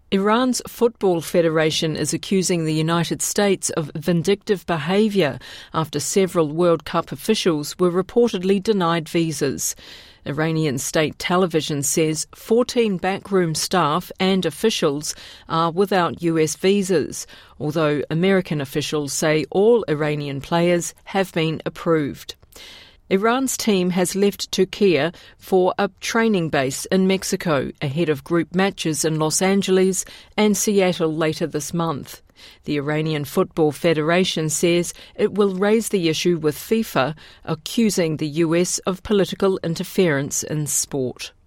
Iran's Football Federation is accusing the United States of vindictive behaviour after several World Cup officials were reportedly denied visas. Iranian state television says 14 backroom staff and officials are without US visas, although American officials say all Iranian players have been approved. Iran's team has left Turkey for a training base in Mexico ahead of group matches in Los Angeles and Seattle later this month. The Iranian Football Federation says it will raise the issue with FIFA, accusing the US of political interference in sport.